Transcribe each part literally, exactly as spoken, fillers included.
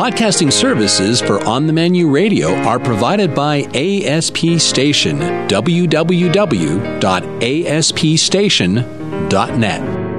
Podcasting services for On the Menu Radio are provided by A S P Station, w w w dot a s p station dot net.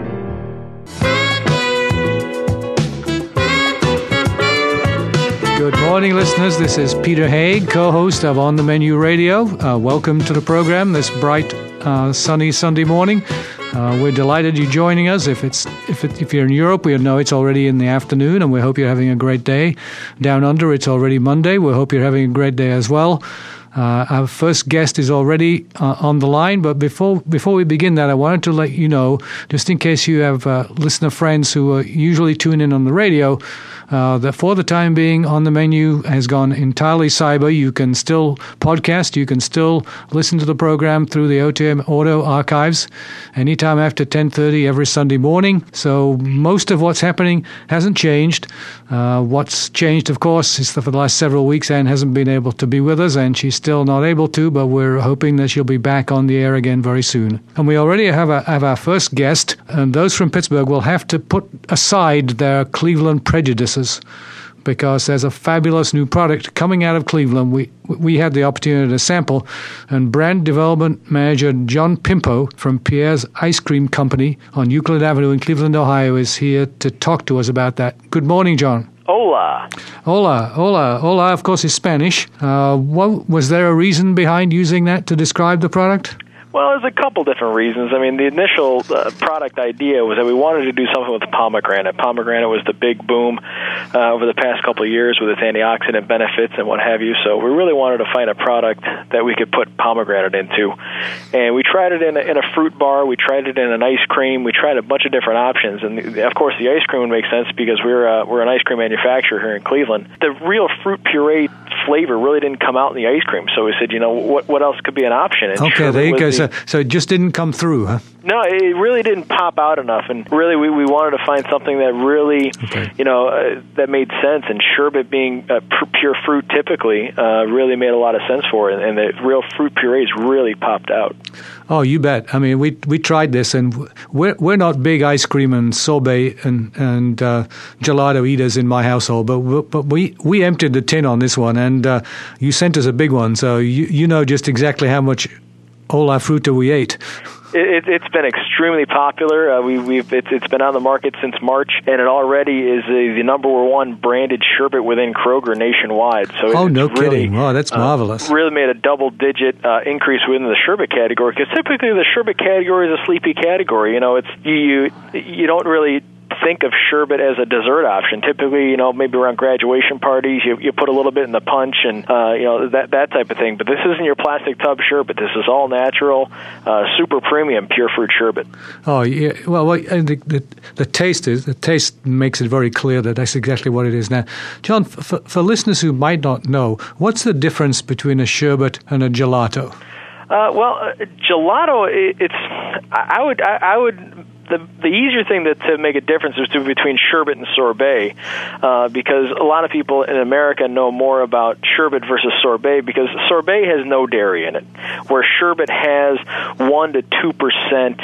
Good morning, listeners. This is Peter Haig, co-host of On the Menu Radio. Uh, welcome to the program this bright, uh, sunny Sunday morning. Uh, we're delighted you're joining us. If it's if it, if you're in Europe, we know it's already in the afternoon, and we hope you're having a great day. Down under, it's already Monday. We hope you're having a great day as well. Uh, our first guest is already uh, on the line, but before before we begin that, I wanted to let you know, just in case you have uh, listener friends who uh, usually tune in on the radio, uh, that for the time being, On the Menu has gone entirely cyber. You can still podcast, you can still listen to the program through the O T M Auto archives anytime after ten thirty every Sunday morning. So most of what's happening hasn't changed. Uh, what's changed, of course, is that for the last several weeks, Anne hasn't been able to be with us, and she's still not able to, but we're hoping that she'll be back on the air again very soon. And we already have, a, have our first guest, and those from Pittsburgh will have to put aside their Cleveland prejudices, because there's a fabulous new product coming out of Cleveland. We we had the opportunity to sample, and brand development manager John Pimpo from Pierre's Ice Cream Company on Euclid Avenue in Cleveland, Ohio, is here to talk to us about that. Good morning, John. Hola. Hola, hola, hola, of course, is Spanish. Uh, what, was there a reason behind using that to describe the product? Well, there's a couple different reasons. I mean, the initial uh, product idea was that we wanted to do something with the pomegranate. Pomegranate was the big boom uh, over the past couple of years with its antioxidant benefits and what have you. So we really wanted to find a product that we could put pomegranate into. And we tried it in a, in a fruit bar. We tried it in an ice cream. We tried a bunch of different options. And, the, of course, the ice cream would make sense because we're, uh, we're an ice cream manufacturer here in Cleveland. The real fruit puree flavor really didn't come out in the ice cream. So we said, you know, what what else could be an option? And okay, sure, there you go. The, so, so it just didn't come through, huh? No, it really didn't pop out enough, and really we, we wanted to find something that really, okay. you know, uh, that made sense, and sherbet being uh, pure fruit typically uh, really made a lot of sense for it, and the real fruit purees really popped out. Oh, you bet. I mean, we we tried this, and we're we're not big ice cream and sorbet and and uh, gelato eaters in my household, but but we we emptied the tin on this one, and uh, you sent us a big one, so you you know just exactly how much Hola Fruta we ate. It, it's been extremely popular. Uh, we, we've it's, it's been on the market since March, and it already is the, the number one branded sherbet within Kroger nationwide. So oh, it's no really, kidding! Oh, that's marvelous. Uh, really made a double-digit uh, increase within the sherbet category, because typically the sherbet category is a sleepy category. You know, it's you you, you don't really think of sherbet as a dessert option. Typically, you know, maybe around graduation parties, you you put a little bit in the punch and, uh, you know, that that type of thing. But this isn't your plastic tub sherbet. This is all natural, uh, super premium, pure fruit sherbet. Oh, yeah. Well, well the, the, the taste is, the taste makes it very clear that that's exactly what it is. Now, John, for, for listeners who might not know, what's the difference between a sherbet and a gelato? Uh, well, uh, gelato, it, it's, I would, I, I would, The, the easier thing that, to make a difference is to, between sherbet and sorbet, uh, because a lot of people in America know more about sherbet versus sorbet, because sorbet has no dairy in it, where sherbet has one to two percent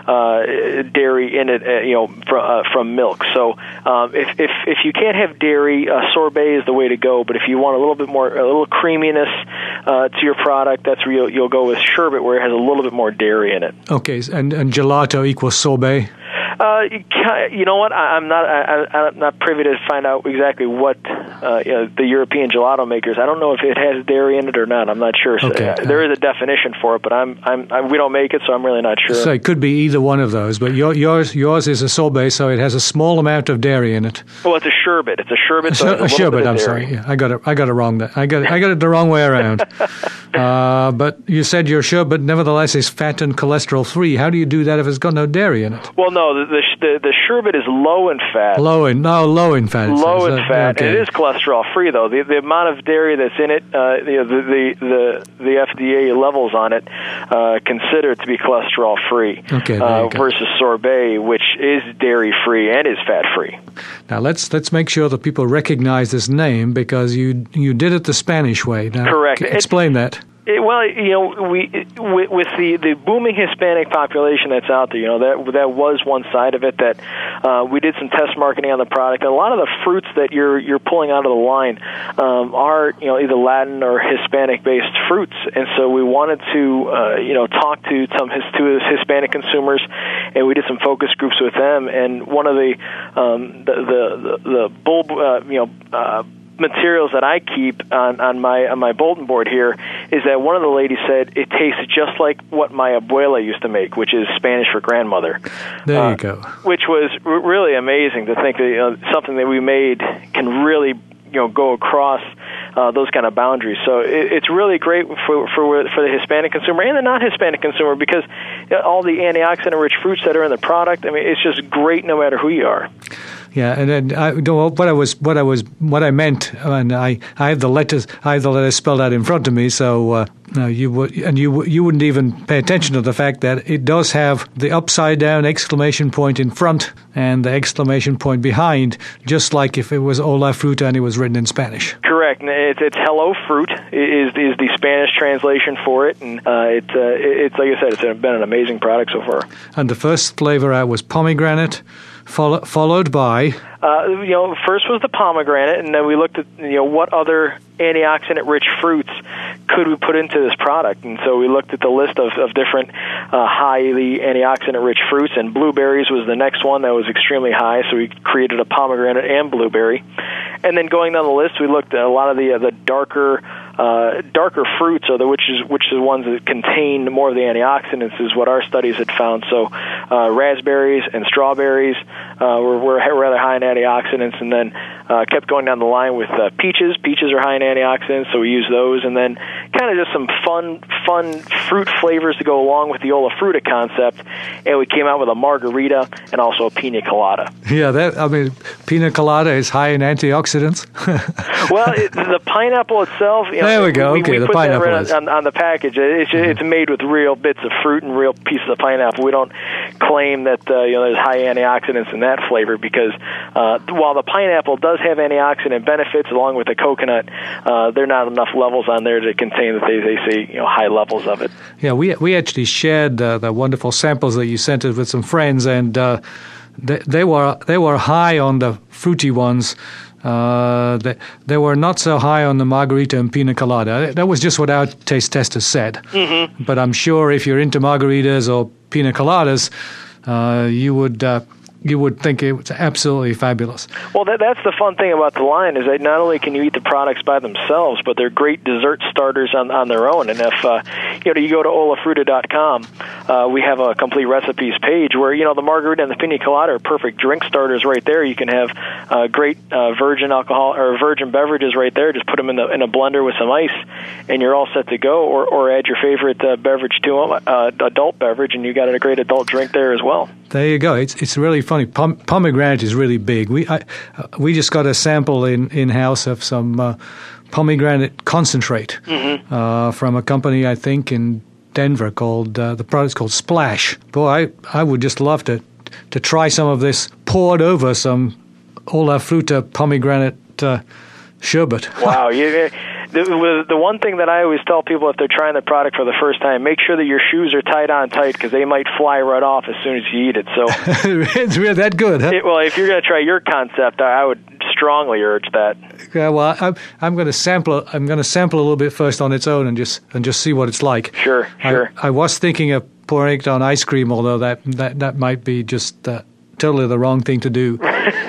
uh, dairy in it, uh, you know, from, uh, from milk. So um, if, if if you can't have dairy, uh, sorbet is the way to go. But if you want a little bit more, a little creaminess uh, to your product, that's where you'll, you'll go with sherbet, where it has a little bit more dairy in it. Okay, and, and gelato equals sorbet? Uh, you know what? I, I'm not. I, I'm not privy to find out exactly what uh, you know, the European gelato makers. I don't know if it has dairy in it or not. I'm not sure. So, okay. uh, there is a definition for it, but I'm, I'm. I'm. We don't make it, so I'm really not sure. So it could be either one of those. But your, yours, yours is a sorbet, so it has a small amount of dairy in it. Well, it's a sherbet. It's a sherbet. A, so a, a sherbet. I'm sorry. Yeah, I got it. I got it wrong. I got. It, I got it the wrong way around. uh, but you said your sherbet, nevertheless, is fat and cholesterol free. How do you do that if it's got no dairy in it? Well, no. The the, the sherbet is low in fat. Low in no, low in fat. Low in that, fat. Okay. And it is cholesterol free, though. The the amount of dairy that's in it, uh, you know, the, the the the F D A levels on it uh, consider it to be cholesterol free. Okay. Uh, versus sorbet, which is dairy free and is fat free. Now let's let's make sure that people recognize this name, because you you did it the Spanish way. Now, correct. C- explain that. It, well, you know, we with, with the, the booming Hispanic population that's out there, you know, that that was one side of it. That uh, we did some test marketing on the product. A lot of the fruits that you're you're pulling out of the line um, are, you know, either Latin or Hispanic based fruits, and so we wanted to uh, you know talk to some his, to Hispanic consumers, and we did some focus groups with them. And one of the um, the the the, the bulb uh, you know. Uh, materials that I keep on, on my on my bulletin board here is that one of the ladies said it tastes just like what my abuela used to make, which is Spanish for grandmother. There uh, you go. Which was r- really amazing to think that, you know, something that we made can really, you know, go across uh, those kind of boundaries. So it, it's really great for for for the Hispanic consumer and the non-Hispanic consumer, because all the antioxidant-rich fruits that are in the product, I mean, it's just great no matter who you are. Yeah, and then I, what I was, what I was, what I meant, and I, I have the letters, I have the letters spelled out in front of me. So uh, uh, you would, and you you wouldn't even pay attention to the fact that it does have the upside down exclamation point in front and the exclamation point behind, just like if it was Hola Fruta and it was written in Spanish. Correct. It's, it's Hello Fruit is is the Spanish translation for it, and uh, it's uh, it's like I said, it's been an amazing product so far. And the first flavor out was pomegranate. Follow, followed by? Uh, you know, first was the pomegranate, and then we looked at, you know, what other antioxidant-rich fruits could we put into this product. And so we looked at the list of, of different uh, highly antioxidant-rich fruits, and blueberries was the next one that was extremely high, so we created a pomegranate and blueberry. And then going down the list, we looked at a lot of the uh, the darker uh, darker fruits, or the which is which is the ones that contain more of the antioxidants, is what our studies had found. So uh, raspberries and strawberries uh, were, were rather high in antioxidants, and then uh, kept going down the line with uh, peaches. Peaches are high in antioxidants, so we use those, and then kind of just some fun fun fruit flavors to go along with the Hola Fruta concept, and we came out with a margarita and also a pina colada. Yeah, that I mean, pina colada is high in antioxidants. Well, it, the pineapple itself, you know, there we go. We, okay, we the put pineapple that is. on, on the package. It's, mm-hmm. it's made with real bits of fruit and real pieces of pineapple. We don't claim that uh, you know there's high antioxidants in that flavor, because uh, while the pineapple does have antioxidant benefits along with the coconut, uh, there are not enough levels on there to contain that they, they say you know high levels of it. Yeah, we we actually shared uh, the wonderful samples that you sent us with some friends, and uh, they, they were they were high on the fruity ones. Uh, they, they were not so high on the margarita and pina colada. That was just what our taste testers said. Mm-hmm. But I'm sure if you're into margaritas or pina coladas, uh, you would uh, you would think it was absolutely fabulous. Well, that, that's the fun thing about the line, is that not only can you eat the products by themselves, but they're great dessert starters on, on their own. And if uh, you know, you go to hola fruta dot com, uh, we have a complete recipes page where, you know, the margarita and the pina colada are perfect drink starters right there. You can have uh, great uh, virgin alcohol or virgin beverages right there. Just put them in the in a blender with some ice, and you're all set to go. Or, or add your favorite uh, beverage to them, uh, adult beverage, and you got a great adult drink there as well. There you go. It's it's really funny. Pom- pomegranate is really big. We I, uh, we just got a sample in, in house of some uh, pomegranate concentrate mm-hmm. uh, from a company, I think, in Denver called uh, the product's called Splash. Boy, I, I would just love to to try some of this poured over some Hola Fruta pomegranate uh, sherbet. Wow, you. The, the one thing that I always tell people if they're trying the product for the first time, make sure that your shoes are tied on tight, because they might fly right off as soon as you eat it. So it's really that good, huh? It, well, if you're going to try your concept, I would strongly urge that. Yeah, well, I'm, I'm going to sample. I'm going to sample a little bit first on its own and just and just see what it's like. Sure, sure. I, I was thinking of pouring it on ice cream, although that that, that might be just uh, totally the wrong thing to do.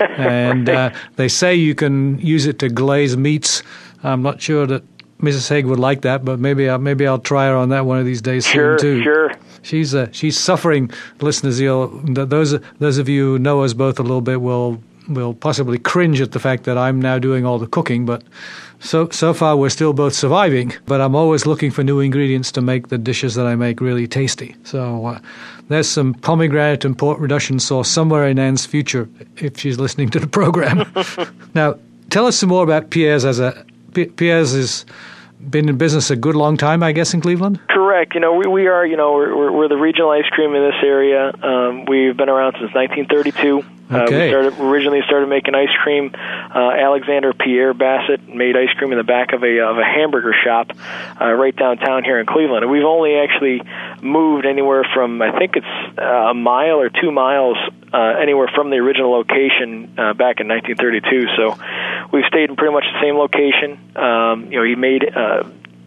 And uh, they say you can use it to glaze meats. I'm not sure that Missus Haig would like that, but maybe I'll, maybe I'll try her on that one of these days sure, soon too. Sure, sure. She's uh, she's suffering, listeners. You'll, those those of you who know us both a little bit will will possibly cringe at the fact that I'm now doing all the cooking, but so so far we're still both surviving. But I'm always looking for new ingredients to make the dishes that I make really tasty. So uh, there's some pomegranate and port reduction sauce somewhere in Anne's future if she's listening to the program. Now, tell us some more about Pierre's as a Pierre's has been in business a good long time, I guess, in Cleveland? Correct. You know, we, we are, you know, we're, we're the regional ice cream in this area. Um, we've been around since nineteen thirty-two. Uh, Okay. we started, originally started making ice cream. Uh, Alexander Pierre Bassett made ice cream in the back of a of a hamburger shop uh, right downtown here in Cleveland. And we've only actually moved anywhere from, I think it's uh, a mile or two miles uh, anywhere from the original location uh, back in nineteen thirty-two. So we've stayed in pretty much the same location. Um, you know, he made uh,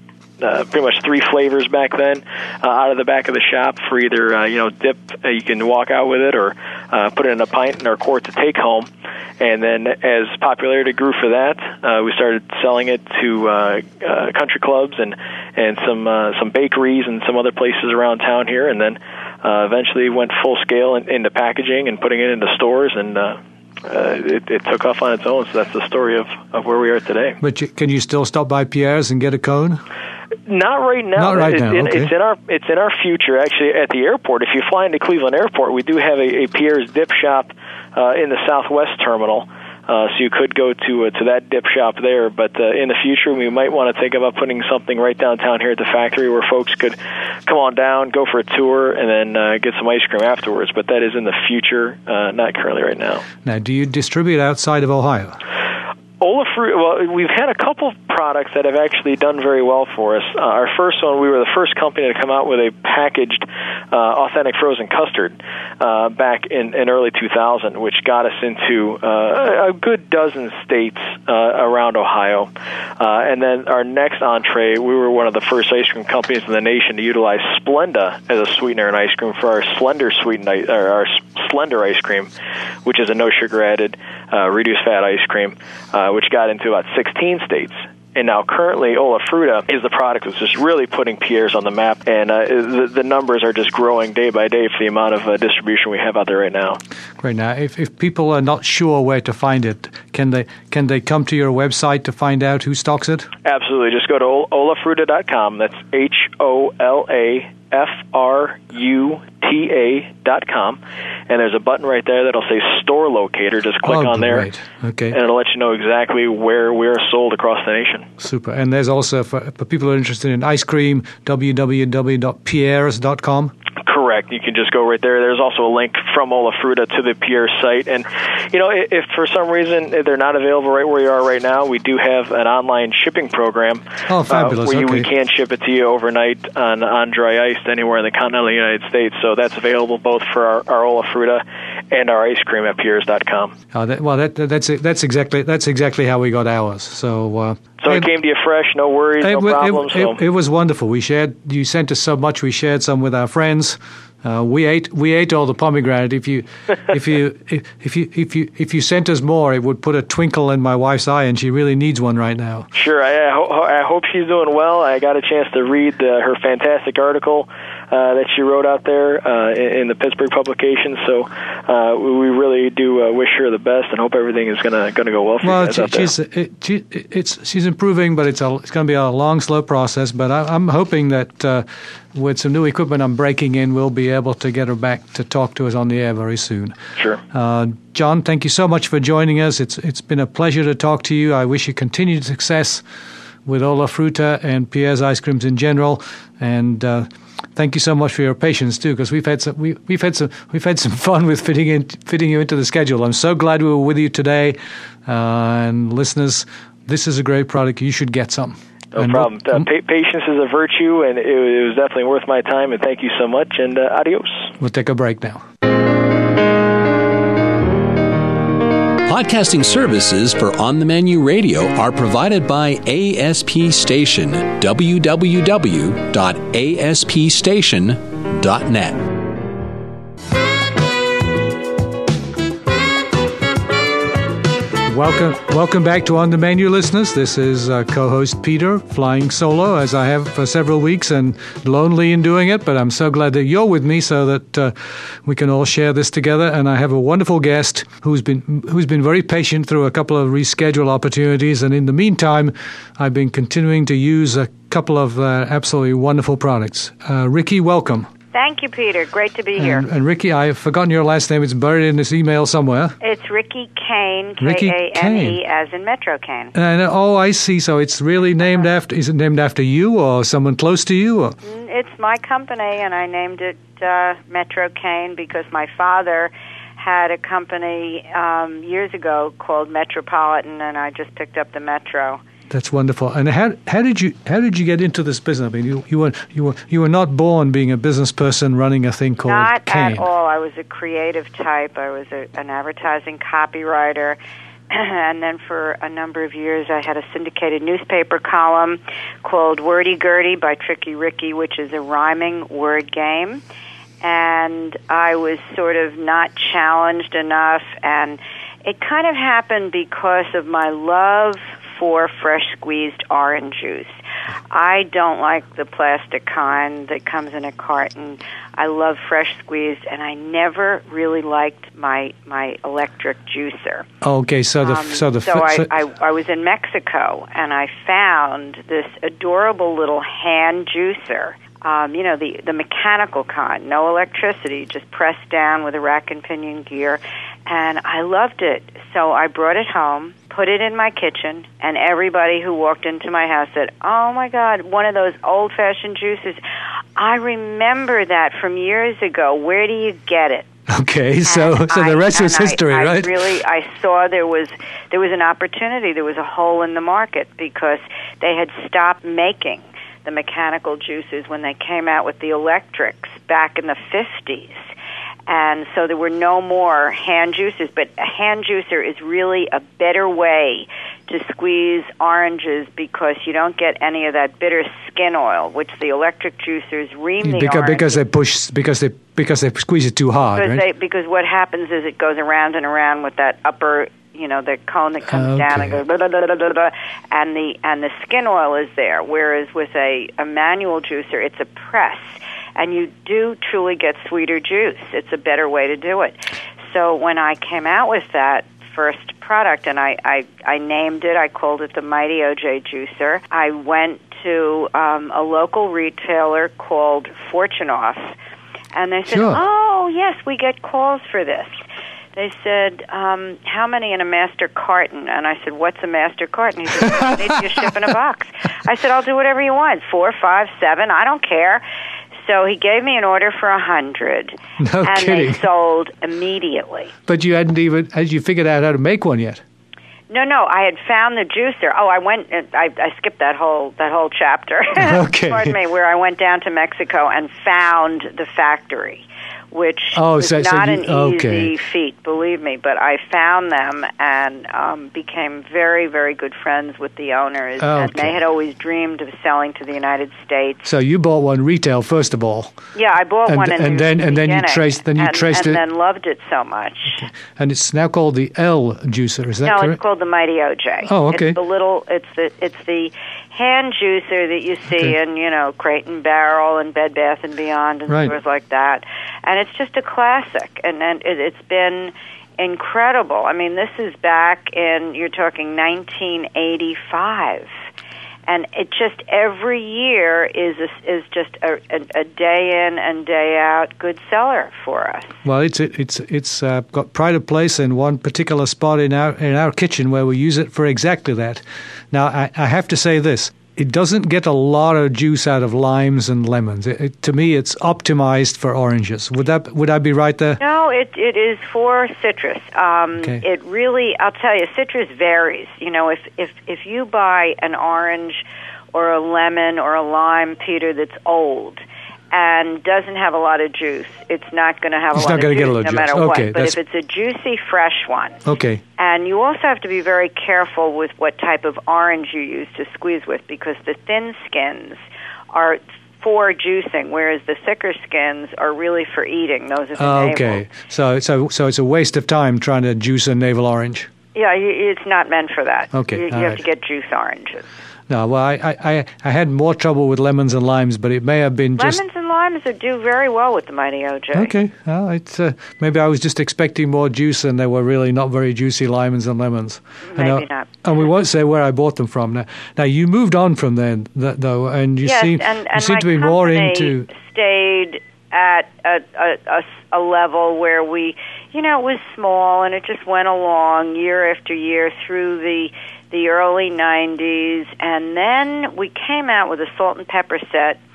Uh, pretty much three flavors back then uh, out of the back of the shop for either, uh, you know, dip, uh, you can walk out with it, or uh, put it in a pint or quart to take home. And then as popularity grew for that, uh, we started selling it to uh, uh, country clubs and, and some uh, some bakeries and some other places around town here, and then uh, eventually went full scale in, into packaging and putting it into stores, and uh, Uh, it, it took off on its own, so that's the story of, of where we are today. But you, can you still stop by Pierre's and get a cone? Not right now. Not right it's now. In, okay. It's in our it's in our future. Actually, at the airport, if you fly into Cleveland Airport, we do have a, a Pierre's dip shop uh, in the Southwest terminal. Uh, so you could go to uh, to that dip shop there, but uh, in the future we might want to think about putting something right downtown here at the factory where folks could come on down, go for a tour, and then uh, get some ice cream afterwards. But that is in the future, uh, not currently right now. Now, do you distribute outside of Ohio? Ola Fruit, well, we've had a couple of products that have actually done very well for us. Uh, our first one, we were the first company to come out with a packaged uh, authentic frozen custard uh, back in, in early two thousand, which got us into uh, a good dozen states uh, around Ohio. Uh, and then our next entree, we were one of the first ice cream companies in the nation to utilize Splenda as a sweetener in ice cream for our Slender sweetened, or our Slender ice cream, which is a no sugar added, uh, reduced fat ice cream. Uh, which got into about sixteen states. And now currently Ola Fruta is the product that's just really putting Pierre's on the map, and uh, the, the numbers are just growing day by day for the amount of uh, distribution we have out there right now. Great. Now, if, if people are not sure where to find it, can they can they come to your website to find out who stocks it? Absolutely. Just go to ola fruta dot com. That's H O L A F R U T A dot com. And there's a button right there that'll say Store Locator. Just click oh, on there, great. Okay. and it'll let you know exactly where we're sold across the nation. Super. And there's also, for, for people who are interested in ice cream, w w w dot pierres dot com. Correct. You can just go right there. There's also a link from Ola Fruta to the Pierre site. And, you know, if, if for some reason they're not available right where you are right now, we do have an online shipping program. Oh, fabulous. Uh, where you, okay. we can ship it to you overnight on, on dry ice anywhere in the continental United States. So that's available both for our, our Ola Fruta and our ice cream at pierres dot com. Oh, that, well, that, that's that's exactly that's exactly how we got ours. So, uh, so it came to you fresh, no worries, it, no problems. It, so. it, it was wonderful. We shared. You sent us so much. We shared some with our friends. Uh, we ate we ate all the pomegranate. If you if you if, if you if you if you sent us more, it would put a twinkle in my wife's eye, and she really needs one right now. Sure, I, I, ho- I hope she's doing well. I got a chance to read uh, her fantastic article uh, that she wrote out there uh, in, in the Pittsburgh publication. So uh, we really do uh, wish her the best, and hope everything is gonna gonna go well for well, you guys she, out there. she's it, she, it's she's improving, but it's a it's going to be a long, slow process. But I, I'm hoping that uh, with some new equipment I'm breaking in, we'll be able to get her back to talk to us on the air very soon. Sure. Uh, John, thank you so much for joining us. It's it's been a pleasure to talk to you. I wish you continued success with Ola Fruta and Pierre's ice creams in general, and uh, thank you so much for your patience too, because we've had some we, we've had some we've had some fun with fitting in fitting you into the schedule. I'm so glad we were with you today, uh, and listeners, this is a great product. You should get some. No and problem. Uh, pa- patience is a virtue, and it, it was definitely worth my time. And thank you so much. And uh, adios. We'll take a break now. Podcasting services for On the Menu Radio are provided by A S P Station, w w w dot a s p station dot net. Welcome welcome back to On the Menu, listeners. This is uh, co-host Peter, flying solo, as I have for several weeks, and lonely in doing it, but I'm so glad that you're with me so that uh, we can all share this together. And I have a wonderful guest who's been who's been very patient through a couple of reschedule opportunities, and in the meantime, I've been continuing to use a couple of uh, absolutely wonderful products. Uh, Ricky, welcome. Thank you, Peter. Great to be here. And, and Ricky, I've forgotten your last name. It's buried in this email somewhere. It's Ricky Kane, Ricky K A N E, as in Metro Kane. And oh, I see. So it's really named after. Is it named after you or someone close to you? Or? It's my company, and I named it uh, Metro Kane because my father had a company um, years ago called Metropolitan, and I just picked up the Metro. That's wonderful. And how how did you how did you get into this business? I mean, you, you were you were you were not born being a business person running a thing called Not Kane. at all. I was a creative type. I was a, an advertising copywriter. And then for a number of years, I had a syndicated newspaper column called Wordy Gurdy by Tricky Ricky, which is a rhyming word game. And I was sort of not challenged enough, and it kind of happened because of my love for fresh squeezed orange juice. I don't like the plastic kind that comes in a carton. I love fresh squeezed, and I never really liked my my electric juicer. Okay, so the um, so the so I, so, I I was in Mexico, and I found this adorable little hand juicer. Um, you know, the the mechanical kind, no electricity, just pressed down with a rack and pinion gear, and I loved it. So I brought it home, put it in my kitchen, and everybody who walked into my house said, "Oh my God, one of those old-fashioned juices. I remember that from years ago. Where do you get it?" Okay, so and so I, the rest was history, I, I right? Really, I saw there was there was an opportunity. There was a hole in the market because they had stopped making the mechanical juices when they came out with the electrics back in the fifties. And so there were no more hand juices, but a hand juicer is really a better way to squeeze oranges because you don't get any of that bitter skin oil, which the electric juicers ream the because, orange. because they push because they because they squeeze it too hard, because right? They, because what happens is it goes around and around with that upper, you know, the cone that comes okay. down and goes blah, blah, blah, blah, blah, blah, and the and the skin oil is there. Whereas with a, a manual juicer, it's a press, and you do truly get sweeter juice. It's a better way to do it. So when I came out with that first product, and I, I, I named it, I called it the Mighty O J Juicer. I went to um, a local retailer called Fortune Off, and they said, Sure. "Oh yes, we get calls for this." They said, um, "How many in a master carton?" And I said, "What's a master carton?" He said, "I need you to ship in a box." I said, "I'll do whatever you want, four, five, seven, I don't care." So he gave me an order for a hundred, No and kidding. they sold immediately. But you hadn't even had you figured out how to make one yet? No, no, I had found the juicer. Oh, I went. I, I skipped that whole that whole chapter. Okay. Pardon me. Where I went down to Mexico and found the factory, which Oh, was so- so not you- an easy okay. feat, believe me. But I found them and um, became very, very good friends with the owners. And Okay. they had always dreamed of selling to the United States. So you bought one retail first of all, Yeah, I bought And- one in and the then- and then you beginning, traced- then you and, traced and it- then loved it so much. and it's now called the L juicer. Is that No, correct? it's called the Mighty O J. Oh, okay. It's the little, it's the it's the hand juicer that you see Okay. in, you know, Crate and Barrel and Bed Bath and Beyond and Right. stores like that, and it's just a classic, and and it, it's been incredible. I mean, this is back in, you're talking nineteen eighty-five. And it just every year is a, is just a, a, a day in and day out good seller for us. Well, it's it's it's uh, got pride of place in one particular spot in our in our kitchen where we use it for exactly that. Now, I, I have to say this: it doesn't get a lot of juice out of limes and lemons. It, it, to me, it's optimized for oranges. Would that would I be right there? No, it it is for citrus. Um, Okay. It really, I'll tell you, citrus varies. You know, if if if you buy an orange or a lemon or a lime, Peter, that's old and doesn't have a lot of juice, it's not going to have It's a lot not of gonna juice get a lot no of matter juice. what. Okay, But if that's- it's a juicy, fresh one, Okay. and you also have to be very careful with what type of orange you use to squeeze with, because the thin skins are for juicing, whereas the thicker skins are really for eating. Those are the Uh, navel. okay. So so so it's a waste of time trying to juice a navel orange. Yeah, you, it's not meant for that. Okay, You, you all have right. to get juice oranges. No, well, I, I, I- I had more trouble with lemons and limes, but it may have been just... Lemons and limes are do very well with the Mighty O J. Okay, well, it's, uh, maybe I was just expecting more juice and they were really not very juicy lemons and lemons. Maybe and, uh, not. And we won't say where I bought them from. Now, now you moved on from then, th- though, and you yes, seem, and, you and seem my to be more company into... stayed at a, a, a, a level where we, you know, it was small and it just went along year after year through the the early nineties, and then we came out with a salt and pepper set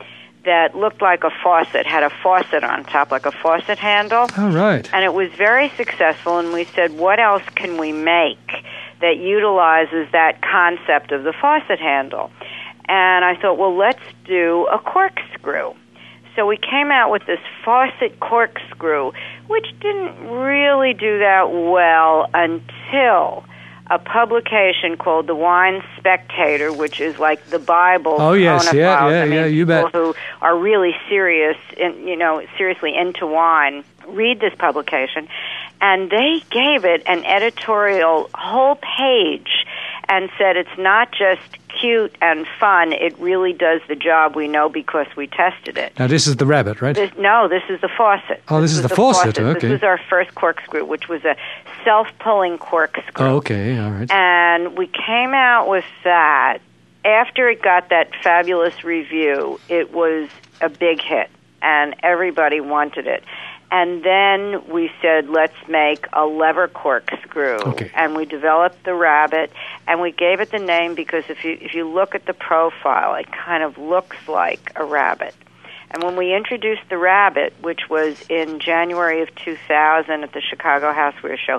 that looked like a faucet, had a faucet on top, like a faucet handle. Oh, right. And it was very successful, and we said, what else can we make that utilizes that concept of the faucet handle? And I thought, well, let's do a corkscrew. So we came out with this faucet corkscrew, which didn't really do that well until a publication called The Wine Spectator, which is like the Bible. Oh yes, yeah, yeah, I mean, yeah. You bet. People who are really serious, in, you know, seriously into wine, read this publication, and they gave it an editorial whole page and said it's not just cute and fun, it really does the job, we know because we tested it. Now this is the rabbit, right? This, no, this is the faucet. Oh, this, this is the, the faucet. faucet. Okay. This was our first corkscrew, which was a self-pulling corkscrew. Oh, okay, all right. And we came out with that. After it got that fabulous review, it was a big hit, and everybody wanted it. And then we said, let's make a lever corkscrew. Okay. And we developed the rabbit, and we gave it the name because if you if you look at the profile, it kind of looks like a rabbit. And when we introduced the rabbit, which was in January of two thousand at the Chicago Houseware Show,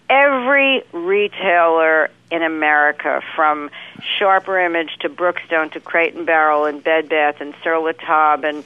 every retailer in America, from Sharper Image to Brookstone to Crate and Barrel and Bed Bath and Sur La Table and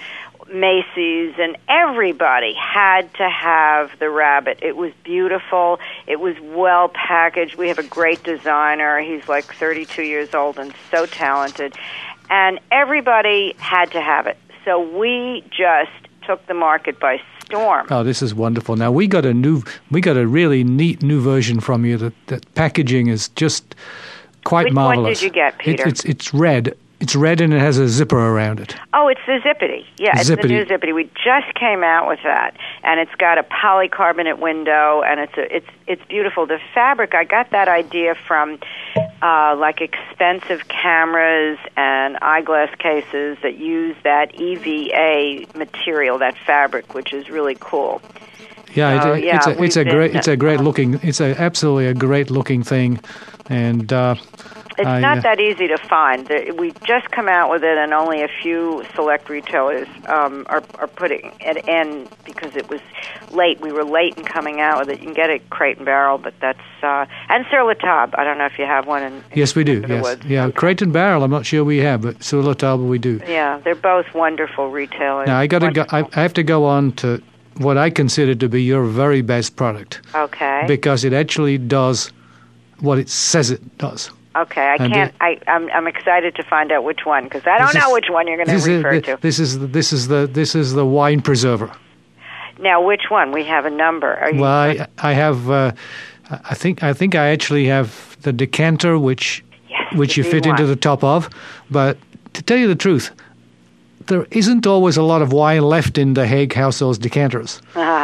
Macy's, and everybody had to have the rabbit. It was beautiful. It was well packaged. We have a great designer. He's like thirty-two years old and so talented. And everybody had to have it. So we just took the market by storm. Oh, this is wonderful. Now, we got a new, we got a really neat new version from you. That, that packaging is just quite Which marvelous. one did you get, Peter? It, it's, it's red. It's red and it has a zipper around it. Oh, it's the Zippity. Yeah, it's Zippity. the new Zippity. We just came out with that, and it's got a polycarbonate window, and it's a, it's it's beautiful. The fabric, I got that idea from uh, like expensive cameras and eyeglass cases that use that E V A material, that fabric, which is really cool. Yeah, so, it, yeah it's a it's a been, great it's a great uh, looking it's a absolutely a great looking thing, and. Uh, It's I, not uh, that easy to find. We just come out with it, and only a few select retailers um, are, are putting it in because it was late. We were late in coming out with it. You can get it Crate and Barrel, but that's uh, and Sur La Table. I don't know if you have one. In, yes, we do. in the Yes, woods. yeah. Okay. Crate and Barrel. I'm not sure we have, but Sur La Table we do. Yeah, they're both wonderful retailers. Now I got to go. I, I have to go on to what I consider to be your very best product. Okay. Because it actually does what it says it does. Okay, I And can't. it- I, I'm I'm excited to find out which one because I don't This know is- which one you're going to This is refer the, to. this is the, this is the this is the wine preserver. Now, which one? We have a number. Are you, Well, I, I have. Uh, I think I think I actually have the decanter, which Yes, which the you fit B one. into the top of. But to tell you the truth, there isn't always a lot of wine left in the Haig Households decanters.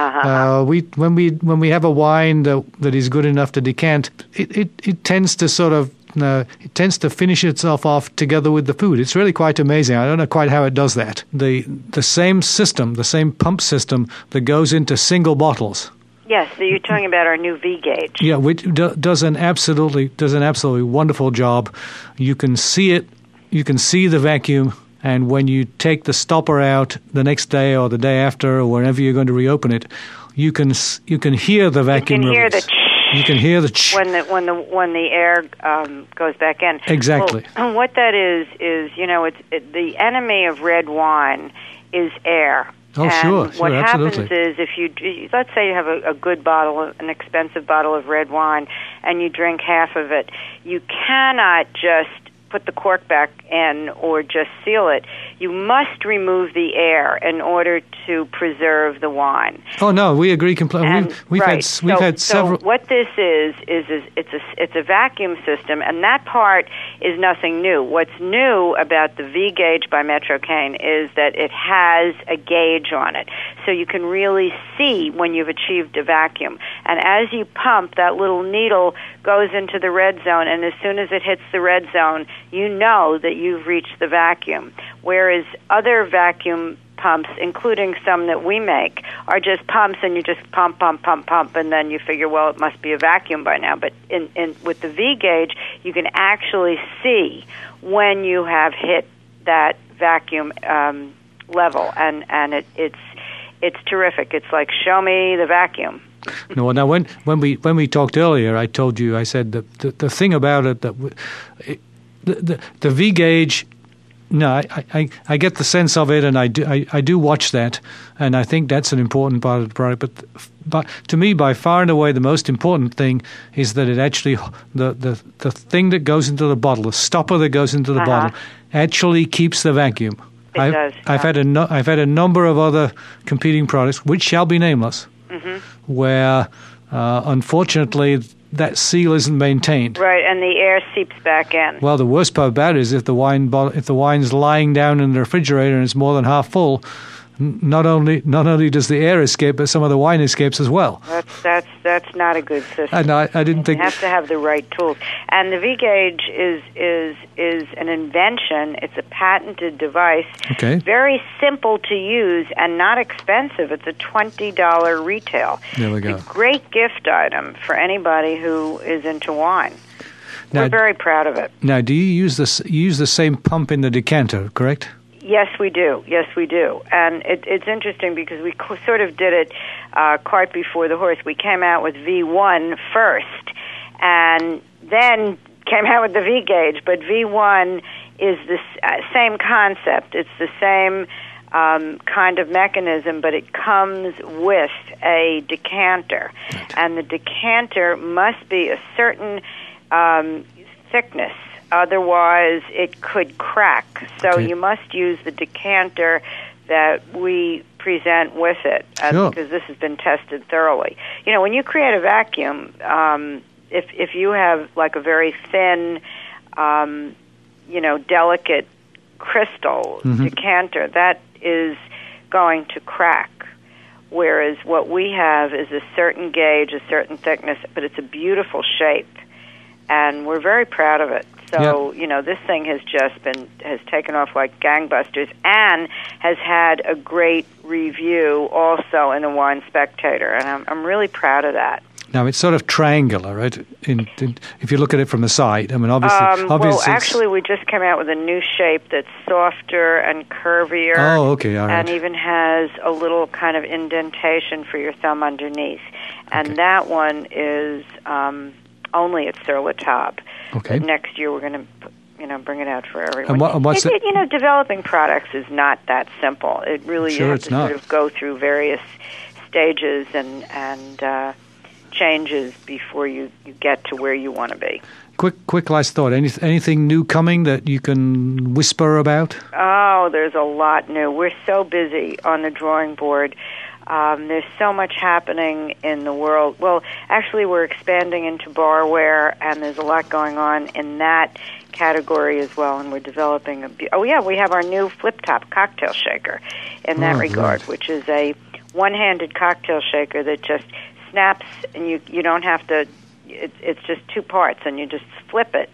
uh, we when we when we have a wine that that is good enough to decant, it it, it tends to sort of. Uh, it tends to finish itself off together with the food. It's really quite amazing. I don't know quite how it does that. The the same system, the same pump system that goes into single bottles. Yes, so you're talking about our new V gauge. Yeah, which do, does an absolutely does an absolutely wonderful job. You can see it. You can see the vacuum, and when you take the stopper out the next day or the day after or whenever you're going to reopen it, you can s- you can hear the You vacuum. can hear release. the You can hear the ch- when the when the when the air um, goes back in. Exactly. Well, what that is is you know it's it, the enemy of red wine is air. Oh, and sure, sure, what happens absolutely. is if you let's say you have a, a good bottle, an expensive bottle of red wine, and you drink half of it, you cannot just put the cork back in or just seal it. You must remove the air in order to preserve the wine. Oh no, we agree completely. And, We've, we've right. had we've so, had several. So what this is is is it's a it's a vacuum system, and that part is nothing new. What's new about the V gauge by Metrocane is that it has a gauge on it, so you can really see when you've achieved a vacuum. And as you pump, that little needle goes into the red zone, and as soon as it hits the red zone, you know that you've reached the vacuum. Whereas other vacuum pumps, including some that we make, are just pumps, and you just pump, pump, pump, pump, and then you figure, well, it must be a vacuum by now. But in, in with the V gauge, you can actually see when you have hit that vacuum um, level, and and it, it's it's terrific. It's like, show me the vacuum. No, now when when we when we talked earlier, I told you, I said that the, the thing about it that it, the, the the V gauge. No, I, I, I get the sense of it, and I do I, I do watch that, and I think that's an important part of the product. But but to me, by far and away, the most important thing is that it actually the the, the thing that goes into the bottle, the stopper that goes into the uh-huh. bottle, actually keeps the vacuum. It I've, does. I've yeah. had a no, I've had a number of other competing products, which shall be nameless, mm-hmm. where uh, unfortunately that seal isn't maintained. Right, and the air seeps back in. Well, the worst part about it is if the wine bottle, if the wine's lying down in the refrigerator and it's more than half full, not only not only does the air escape, but some of the wine escapes as well. That's that's that's not a good system. And I, I didn't think you have to have the right tools. And the V gauge is is is an invention. It's a patented device. Okay. Very simple to use and not expensive. It's a twenty dollar retail. There we go. It's a great gift item for anybody who is into wine. Now, We're very proud of it. Now, do you use this you use the same pump in the decanter, correct? Yes, we do. Yes, we do. And it, it's interesting because we co- sort of did it uh, cart before the horse. We came out with V one first and then came out with the V gauge. But V one is the uh, same concept. It's the same um, kind of mechanism, but it comes with a decanter. Right. And the decanter must be a certain um, thickness. Otherwise, it could crack. So Okay. you must use the decanter that we present with it, uh, Sure. because this has been tested thoroughly. You know, when you create a vacuum, um, if if you have like a very thin, um, you know, delicate crystal Mhm. decanter, that is going to crack. Whereas what we have is a certain gauge, a certain thickness, but it's a beautiful shape, and we're very proud of it. So, Yeah. you know, this thing has just been, has taken off like gangbusters and has had a great review also in the Wine Spectator, and I'm, I'm really proud of that. Now, it's sort of triangular, right? In, in, if you look at it from the side, I mean, obviously... Um, obviously well, it's- actually, we just came out with a new shape that's softer and curvier. Oh, okay, all right. And even has a little kind of indentation for your thumb underneath. And Okay. that one is um, only at Sur La Table. Okay. But next year, we're going to, you know, bring it out for everyone. And what- and what's it, the- it- you know, developing products is not that simple. It really Sure, you have it's to not. sort of go through various stages and and uh, changes before you, you get to where you want to be. Quick, quick last thought. Any, anything new coming that you can whisper about? Oh, there's a lot new. We're so busy on the drawing board. Um, there's so much happening in the world. Well, actually, we're expanding into barware, and there's a lot going on in that category as well. And we're developing a. Be- oh, yeah, we have our new flip-top cocktail shaker in that Oh, regard, right. which is a one-handed cocktail shaker that just snaps, and you you don't have to. It, it's just two parts, and you just flip it,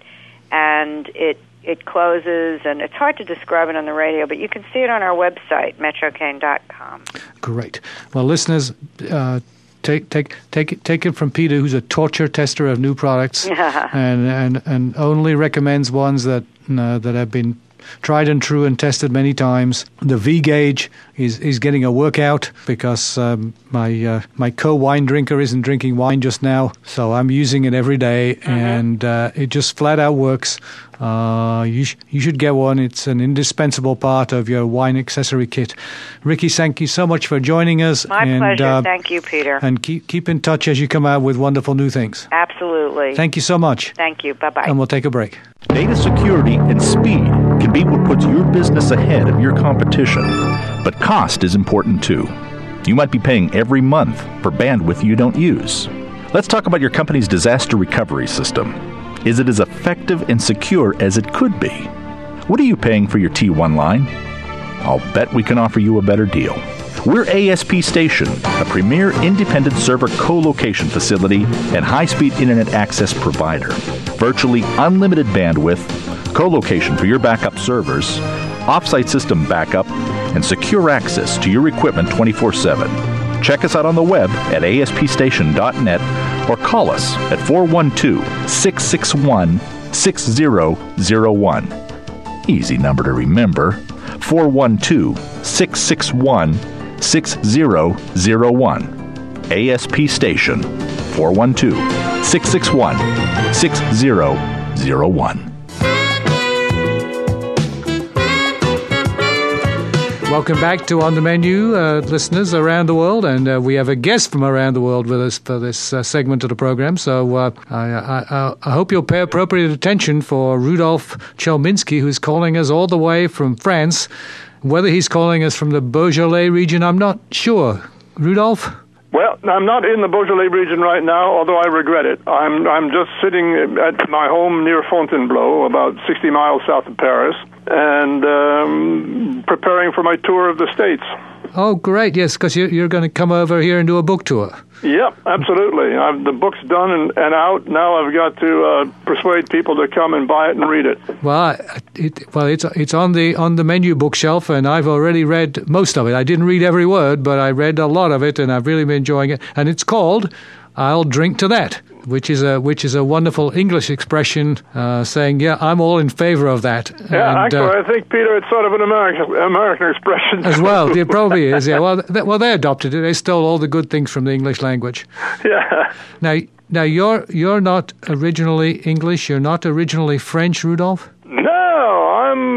and it. It closes, and it's hard to describe it on the radio, but you can see it on our website, metro cane dot com. Great. Well, listeners, uh, take take take it, take it from Peter, who's a torture tester of new products, and, and and only recommends ones that uh, that have been tried and true and tested many times. The V gauge is is getting a workout because um, my uh, my co-wine drinker isn't drinking wine just now, so I'm using it every day, Mm-hmm. and uh, it just flat out works. Uh, you sh- you should get one. It's an indispensable part of your wine accessory kit. Ricky, thank you so much for joining us. My and, pleasure. Uh, Thank you, Peter. and keep keep in touch as you come out with wonderful new things. Absolutely. Thank you so much. Thank you. Bye-bye. And we'll take a break. Data security and speed can be what puts your business ahead of your competition. But cost is important too. You might be paying every month for bandwidth you don't use. Let's talk about your company's disaster recovery system. Is it as effective and secure as it could be? What are you paying for your T one line? I'll bet we can offer you a better deal. We're A S P Station, a premier independent server co-location facility and high-speed internet access provider. Virtually unlimited bandwidth, co-location for your backup servers, off-site system backup, and secure access to your equipment twenty-four seven. Check us out on the web at A S P station dot net or call us at four one two, six six one, six zero zero one. Easy number to remember. four one two, six six one, six zero zero one. A S P Station, four one two, six six one, six zero zero one. Welcome back to On the Menu, uh, listeners around the world, and uh, we have a guest from around the world with us for this uh, segment of the program. So uh, I, I, I hope you'll pay appropriate attention for Rudolf Chelminsky, who's calling us all the way from France. Whether he's calling us from the Beaujolais region, I'm not sure. Rudolf? Well, I'm not in the Beaujolais region right now, although I regret it. I'm I'm just sitting at my home near Fontainebleau, about sixty miles south of Paris, and um, preparing for my tour of the States. Oh, great, yes, because you're, you're going to come over here and do a book tour. Yep, absolutely. I've, the book's done and, and out. Now I've got to uh, persuade people to come and buy it and read it. Well, it, well, it's it's on the on the Menu bookshelf, and I've already read most of it. I didn't read every word, but I read a lot of it, and I've really been enjoying it. And it's called "I'll Drink to That," which is a which is a wonderful English expression uh, saying, "Yeah, I'm all in favor of that." Yeah, and, actually, uh, I think, Peter, it's sort of an American American expression as well. It probably is. Yeah. Well, th- well, they adopted it. They stole all the good things from the English language. Yeah. Now, now you're you're not originally English. You're not originally French, Rudolf. No,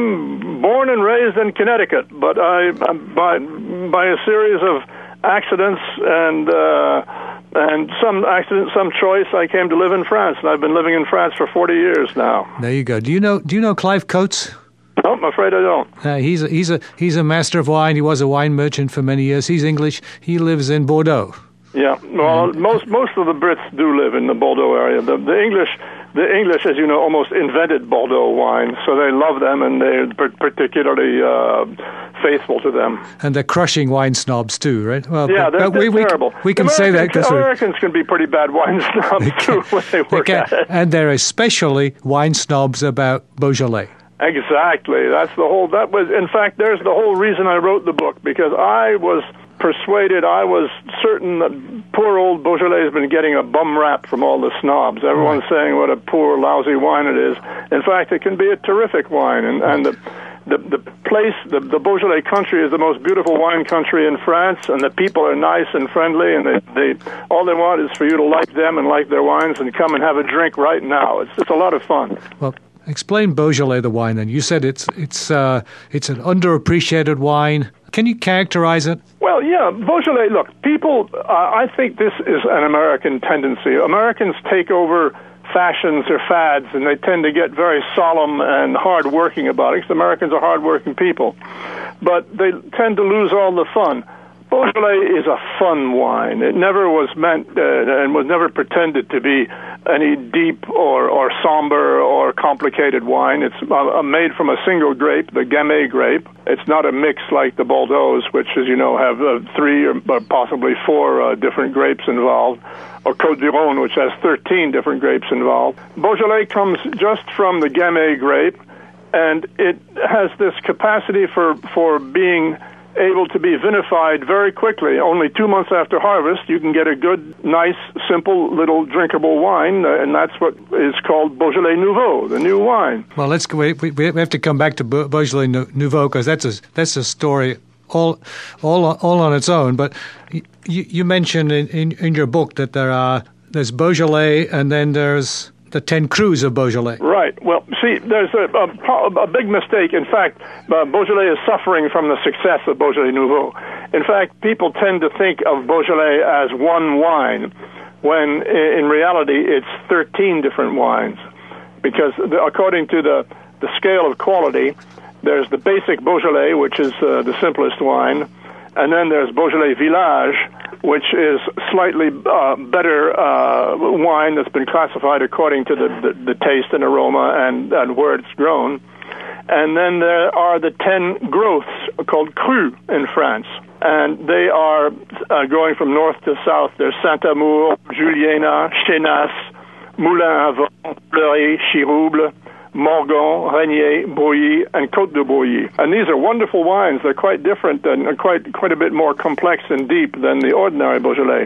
I'm born and raised in Connecticut, but I by by a series of accidents and. Uh, And some accident, some choice, I came to live in France, and I've been living in France for forty years now. There you go. Do you know? Do you know Clive Coates? No, I'm afraid I don't. Uh, he's a, he's a he's a master of wine. He was a wine merchant for many years. He's English. He lives in Bordeaux. Yeah, well, most most of the Brits do live in the Bordeaux area. The, the English, the English, as you know, almost invented Bordeaux wine, so they love them, and they're particularly uh, faithful to them. And they're crushing wine snobs too, right? Well, yeah, but, they're, but they're we, terrible. We, we can say that because Americans can be pretty bad wine snobs too when they work they at it. And they're especially wine snobs about Beaujolais. Exactly. That's the whole. That was, in fact, there's the whole reason I wrote the book, because I was persuaded, I was certain that poor old Beaujolais has been getting a bum rap from all the snobs. Everyone's right. saying what a poor, lousy wine it is. In fact, it can be a terrific wine, and, and the, the the place, the, the Beaujolais country is the most beautiful wine country in France, and the people are nice and friendly, and they, they all they want is for you to like them and like their wines and come and have a drink right now. It's it's a lot of fun. Well, explain Beaujolais, the wine, then. You said it's it's uh, it's an underappreciated wine. Can you characterize it? Well, yeah, Beaujolais, look, people, uh, I think this is an American tendency. Americans take over fashions or fads, and they tend to get very solemn and hard-working about it, because Americans are hard-working people. But they tend to lose all the fun. Beaujolais is a fun wine. It never was meant uh, and was never pretended to be any deep or, or somber or complicated wine. It's uh, made from a single grape, the Gamay grape. It's not a mix like the Bordeaux, which, as you know, have uh, three or possibly four uh, different grapes involved, or Côte du Rhône, which has thirteen different grapes involved. Beaujolais comes just from the Gamay grape, and it has this capacity for, for being able to be vinified very quickly. Only two months after harvest, you can get a good, nice, simple, little drinkable wine, uh, and that's what is called Beaujolais Nouveau, the new wine. Well, let's go. We, we have to come back to Beaujolais Nouveau, because that's a that's a story all all all on its own. But you, you mentioned in, in, in your book that there are there's Beaujolais, and then there's the ten crus of Beaujolais. Right. Well, see, there's a, a, a big mistake. In fact, uh, Beaujolais is suffering from the success of Beaujolais Nouveau. In fact, people tend to think of Beaujolais as one wine, when in reality it's thirteen different wines. Because the, according to the, the scale of quality, there's the basic Beaujolais, which is uh, the simplest wine, and then there's Beaujolais Village, which is slightly uh, better uh, wine that's been classified according to the, the, the taste and aroma and, and where it's grown. And then there are the ten growths called crus in France. And they are uh, going from north to south. There's Saint-Amour, Juliena, Chenas, Moulin-à-Vent, Fleury, Chirouble, Morgon, Régnier, Brouilly, and Côte de Brouilly. And these are wonderful wines. They're quite different and quite quite a bit more complex and deep than the ordinary Beaujolais.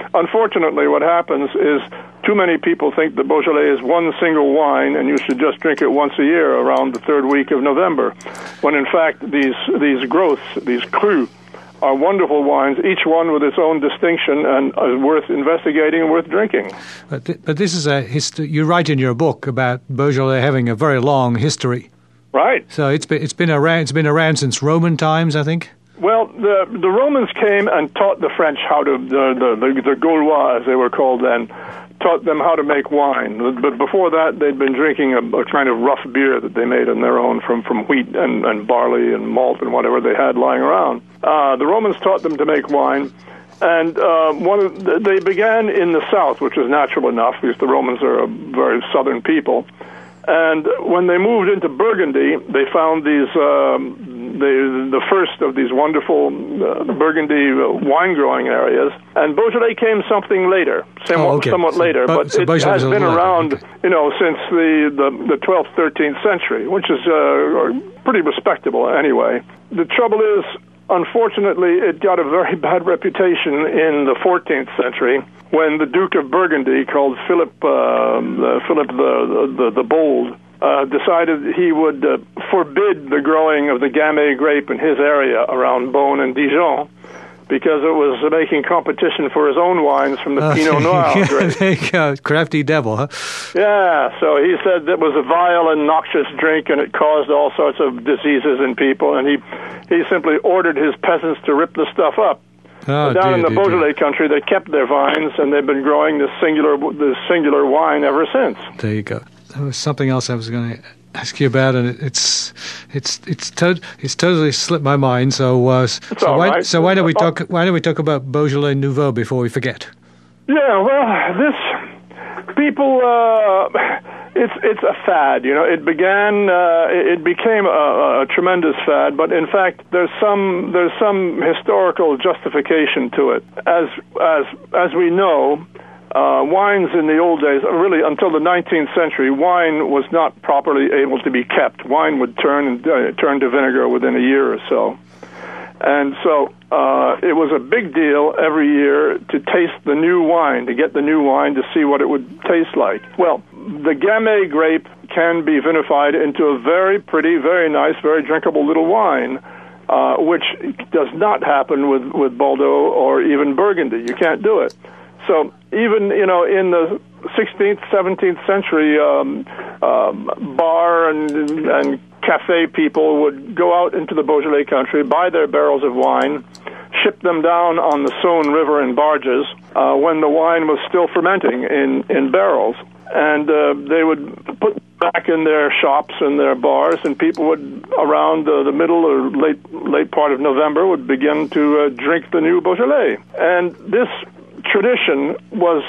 unfortunately, what happens is too many people think that Beaujolais is one single wine, and you should just drink it once a year around the third week of November, when in fact these these growths, these crus, are wonderful wines, each one with its own distinction and is worth investigating and worth drinking. But, th- but this is a history. You write in your book about Beaujolais having a very long history. Right. So it's been it's been around it's been around since Roman times, I think. Well, the the Romans came and taught the French how to the the, the, the Gaulois, as they were called then, taught them how to make wine. But before that, they'd been drinking a, a kind of rough beer that they made on their own from, from wheat and, and barley and malt and whatever they had lying around. Uh, the Romans taught them to make wine, and uh, one of the, they began in the south, which was natural enough because the Romans are a very southern people. And when they moved into Burgundy, they found these um, the the first of these wonderful uh, Burgundy wine growing areas. And Beaujolais came something later, somewhat, oh, okay. somewhat so, later, but, but so it Beaujolais has been around, okay. you know, since the, the, the twelfth, thirteenth century, which is uh, pretty respectable anyway. The trouble is, unfortunately, it got a very bad reputation in the fourteenth century when the Duke of Burgundy, called Philip uh, uh, Philip the, the the Bold, uh, decided he would uh, forbid the growing of the Gamay grape in his area around Beaune and Dijon, because it was making competition for his own wines from the uh, Pinot Noir grape. There you go. Crafty devil, huh? Yeah, so he said that was a vile and noxious drink, and it caused all sorts of diseases in people, and he he simply ordered his peasants to rip the stuff up. Oh, down dear, in the dear, Beaujolais dear. country, they kept their vines, and they've been growing this singular this singular wine ever since. There you go. There was something else I was going to ask you about, and it, it's it's it's to, it's totally slipped my mind. So uh, so why right. so why don't we talk why don't we talk about Beaujolais Nouveau before we forget? Yeah, well, this people. Uh, It's it's a fad, you know. It began, uh, it became a, a tremendous fad, but in fact, there's some there's some historical justification to it. As as as we know, uh, wines in the old days, really until the nineteenth century, wine was not properly able to be kept. Wine would turn uh, turn to vinegar within a year or so. And so uh, it was a big deal every year to taste the new wine, to get the new wine to see what it would taste like. Well, the Gamay grape can be vinified into a very pretty, very nice, very drinkable little wine, uh, which does not happen with, with Bordeaux or even Burgundy. You can't do it. So even, you know, in the sixteenth, seventeenth century, um, um, bar and and cafe people would go out into the Beaujolais country, buy their barrels of wine, ship them down on the Saône River in barges uh, when the wine was still fermenting in, in barrels. And uh, they would put back in their shops and their bars, and people would, around uh, the middle or late late part of November, would begin to uh, drink the new Beaujolais. And this tradition was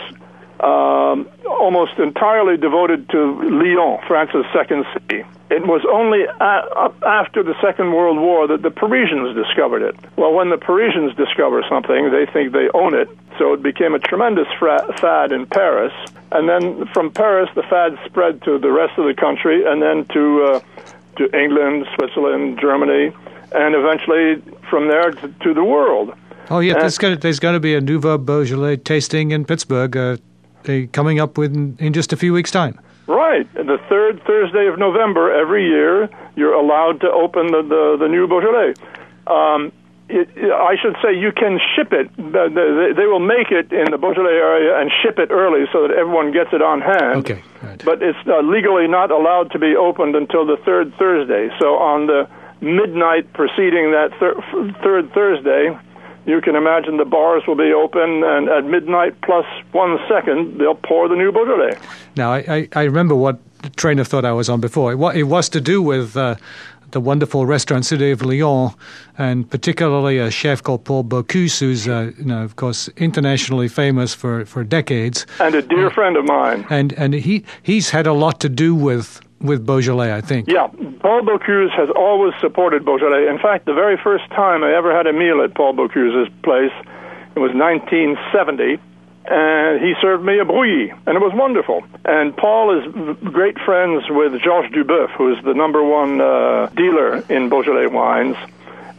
um, almost entirely devoted to Lyon, France's second city. It was only a- after the Second World War that the Parisians discovered it. Well, when the Parisians discover something, they think they own it, so it became a tremendous fra- fad in Paris. And then from Paris, the fad spread to the rest of the country, and then to uh, to England, Switzerland, Germany, and eventually from there to, to the world. Oh, yeah, and, there's going, to, there's going to be a Nouveau Beaujolais tasting in Pittsburgh uh, coming up with in, in just a few weeks' time. Right. The third Thursday of November every year, you're allowed to open the, the, the new Beaujolais. Um, it, I should say you can ship it. They, they will make it in the Beaujolais area and ship it early so that everyone gets it on hand. Okay. Right. But it's uh, legally not allowed to be opened until the third Thursday. So on the midnight preceding that thir- third Thursday, you can imagine the bars will be open, and at midnight plus one second, they'll pour the new Beaujolais. Now, I, I, I remember what train of thought I was on before. It, wa- it was to do with uh, the wonderful restaurant Cité of Lyon, and particularly a chef called Paul Bocuse, who's, uh, you know, of course, internationally famous for, for decades. And a dear uh, friend of mine. And and he he's had a lot to do with... with Beaujolais, I think. Yeah, Paul Bocuse has always supported Beaujolais. In fact, the very first time I ever had a meal at Paul Bocuse's place, it was nineteen seventy, and he served me a brouillis, and it was wonderful. And Paul is great friends with Georges Duboeuf, who is the number one uh, dealer in Beaujolais wines,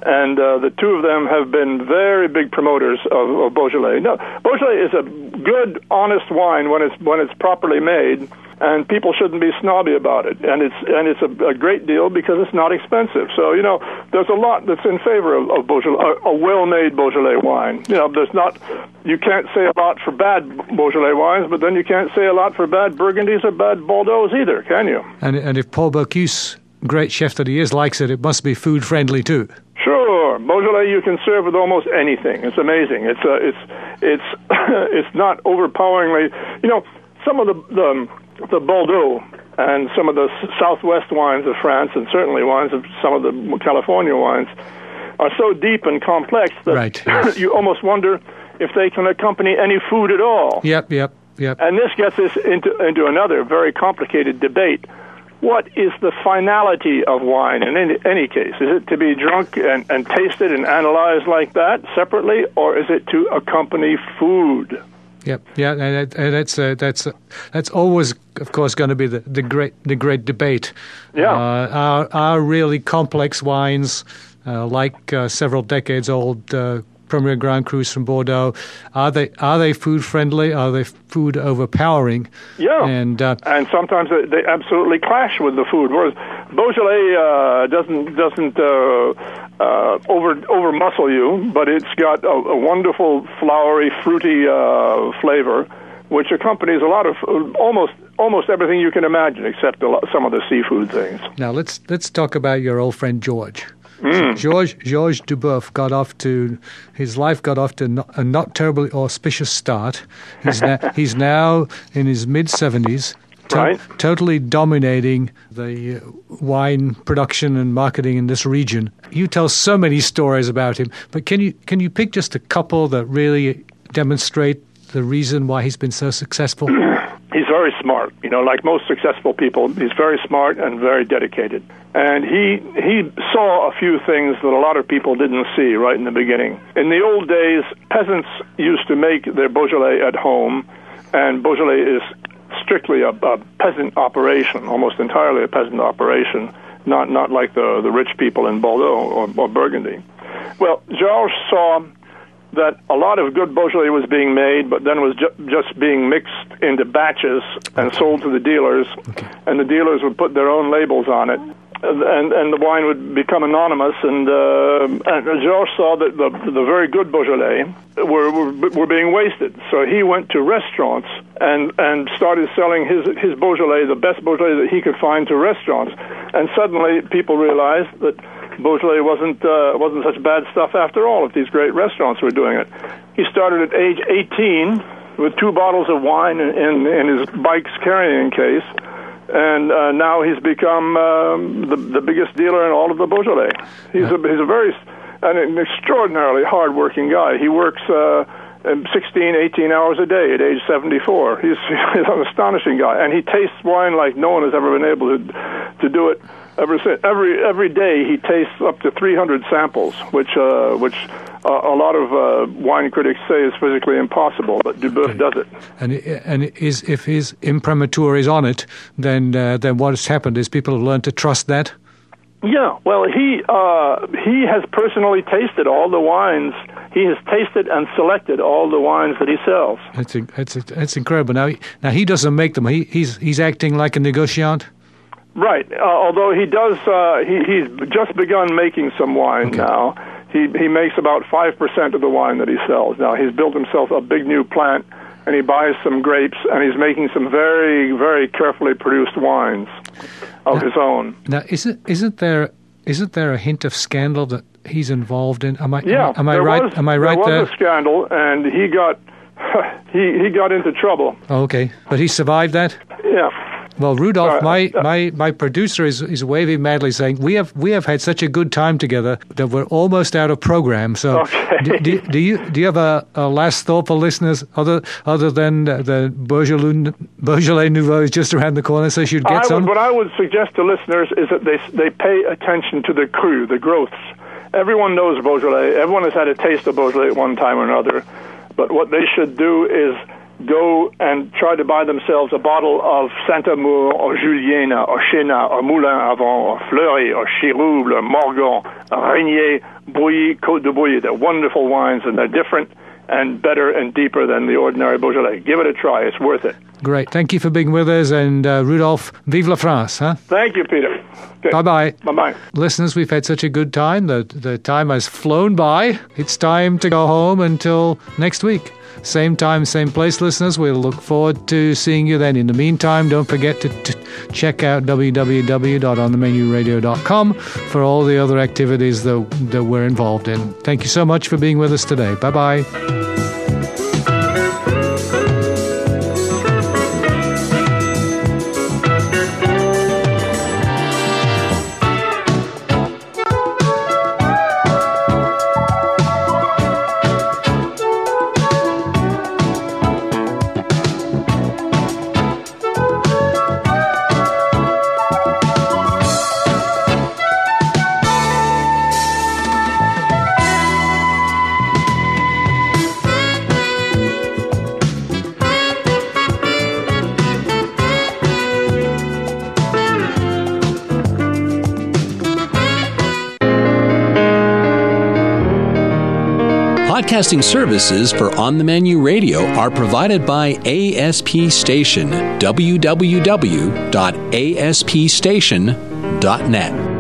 and uh, the two of them have been very big promoters of, of Beaujolais. No, Beaujolais is a good, honest wine when it's when it's properly made, and people shouldn't be snobby about it. And it's and it's a, a great deal because it's not expensive. So you know, there's a lot that's in favor of, of Beaujolais, a, a well-made Beaujolais wine. You know, there's not. You can't say a lot for bad Beaujolais wines, but then you can't say a lot for bad Burgundies or bad Bordeaux either, can you? And and if Paul Bocuse, great chef that he is, likes it, it must be food friendly too. Sure, Beaujolais you can serve with almost anything. It's amazing. It's uh, it's it's it's not overpoweringly. You know, some of the the, the Bordeaux and some of the southwest wines of France, and certainly wines of some of the California wines, are so deep and complex that right, yes. you almost wonder if they can accompany any food at all. Yep, yep, yep. And this gets us into into another very complicated debate. What is the finality of wine in any, any case? Is it to be drunk and, and tasted and analyzed like that separately, or is it to accompany food? Yep, yeah, and that's uh, that's uh, that's always, of course, going to be the, the great the great debate. Yeah, uh, our our really complex wines, uh, like uh, several decades old uh, Premier Grand Crus from Bordeaux, are they are they food friendly? Are they food overpowering? Yeah, and uh, and sometimes they, they absolutely clash with the food. Whereas Beaujolais uh, doesn't doesn't uh, uh, over over muscle you, but it's got a, a wonderful flowery, fruity uh, flavor, which accompanies a lot of almost almost everything you can imagine, except a lot, some of the seafood things. Now let's let's talk about your old friend George. Mm. Georges Georges Duboeuf got off to his life got off to not, a not terribly auspicious start. He's now, he's now in his mid seventies, to, right. totally dominating the wine production and marketing in this region. You tell so many stories about him, but can you can you pick just a couple that really demonstrate the reason why he's been so successful? He's very smart. You know, like most successful people, he's very smart and very dedicated. And he he saw a few things that a lot of people didn't see right in the beginning. In the old days, peasants used to make their Beaujolais at home, and Beaujolais is strictly a, a peasant operation, almost entirely a peasant operation, not not like the, the rich people in Bordeaux or, or Burgundy. Well, Georges saw that a lot of good Beaujolais was being made, but then was ju- just being mixed into batches and sold to the dealers, okay. and the dealers would put their own labels on it, and and the wine would become anonymous. And, uh, and Georges saw that the the very good Beaujolais were, were were being wasted, so he went to restaurants and and started selling his his Beaujolais, the best Beaujolais that he could find, to restaurants, and suddenly people realized that Beaujolais wasn't uh, wasn't such bad stuff after all if these great restaurants were doing it. He started at age eighteen with two bottles of wine in, in, in his bike's carrying case, and uh, now he's become um, the, the biggest dealer in all of the Beaujolais. He's a, he's a very an, an extraordinarily hard-working guy. He works uh, sixteen, eighteen hours a day at age seventy-four. He's, he's an astonishing guy, and he tastes wine like no one has ever been able to to do it. Ever since, every every day he tastes up to three hundred samples, which uh, which uh, a lot of uh, wine critics say is physically impossible, but Duboeuf does it. And and is if his imprimatur is on it, then uh, then what has happened is people have learned to trust that. Yeah, well, he uh, he has personally tasted all the wines. He has tasted and selected all the wines that he sells. It's it's it's incredible. Now now he doesn't make them. He he's he's acting like a negotiant. Right. Uh, although he does, uh, he, he's just begun making some wine okay. now. He he makes about five percent of the wine that he sells. Now he's built himself a big new plant, and he buys some grapes, and he's making some very very carefully produced wines of now, his own. Now, isn't isn't there isn't there a hint of scandal that he's involved in? Am I yeah? Am I, am I there right? Was, am I right there? There was a scandal, and he got he he got into trouble. Oh, okay, but he survived that. Yeah. Well, Rudolph, uh, my, uh, my, my producer is, is waving madly, saying we have we have had such a good time together that we're almost out of program. So, okay. do, do, do you do you have a, a last thought for listeners other other than the Beaujolais, Beaujolais Nouveau is just around the corner, so you should get I some? Would, what I would suggest to listeners is that they they pay attention to the cru, the growths. Everyone knows Beaujolais. Everyone has had a taste of Beaujolais at one time or another. But what they should do is go and try to buy themselves a bottle of Saint-Amour or Juliana or Chenin or Moulin Avant or Fleury or Chirouble or Morgon, Régnier, Brouilly, Côte de Brouilly. They're wonderful wines, and they're different and better and deeper than the ordinary Beaujolais. Give it a try. It's worth it. Great. Thank you for being with us. And uh, Rudolph, vive la France. Huh? Thank you, Peter. Okay. Bye-bye. Bye-bye. Listeners, we've had such a good time. The, the time has flown by. It's time to go home until next week. Same time, same place, listeners. We'll look forward to seeing you then. In the meantime, don't forget to t- check out w w w dot on the menu radio dot com for all the other activities that, that we're involved in. Thank you so much for being with us today. Bye-bye. Podcasting services for On the Menu Radio are provided by A S P Station, w w w dot a s p station dot net.